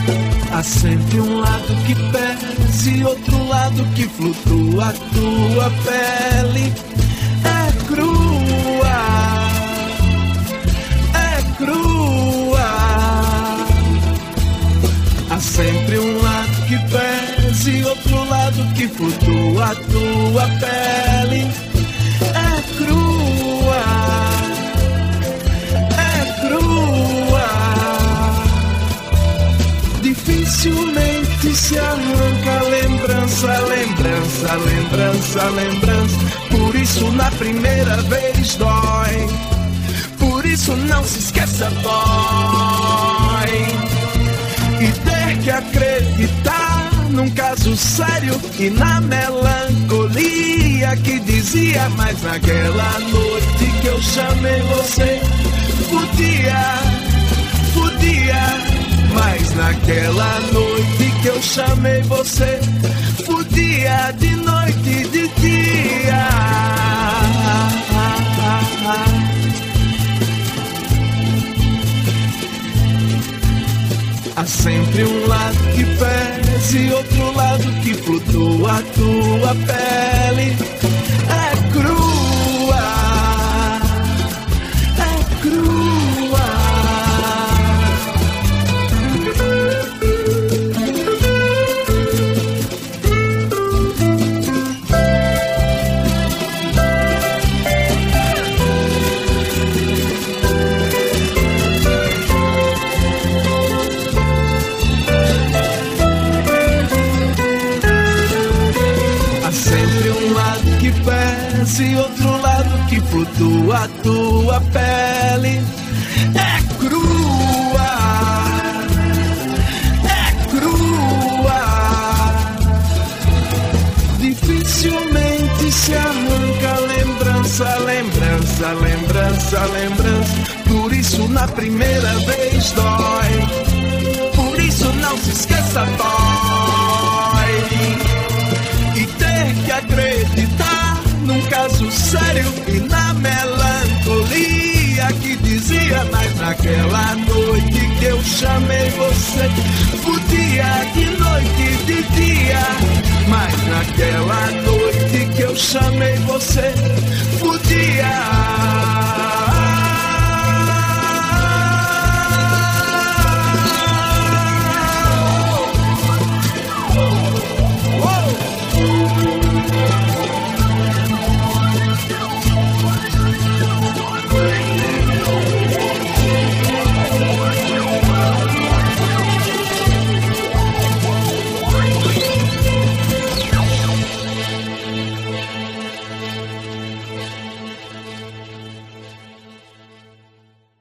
Há sempre um lado que pesa e outro lado que flutua. A tua pele é crua, é crua. Há sempre um lado que pesa e outro lado que flutua. A tua pele é crua, é crua. Dificilmente se arranca lembrança, lembrança, lembrança, lembrança. Por isso na primeira vez dói, por isso não se esqueça, dói. E ter que acreditar num caso sério e na melancolia que dizia: mas naquela noite que eu chamei você, podia. Mas naquela noite que eu chamei você, podia de noite e de dia. Há sempre um lado que pesa e outro lado que flutua. A tua pele é crua, é crua. E outro lado que flutua. A tua pele é crua, é crua. Dificilmente se arranca lembrança, lembrança, lembrança, lembrança. Por isso na primeira vez dói, por isso não se esqueça, dói. E ter que acreditar num caso sério e na melancolia que dizia: mas naquela noite que eu chamei você, podia de noite e de dia. Mas naquela noite que eu chamei você, podia.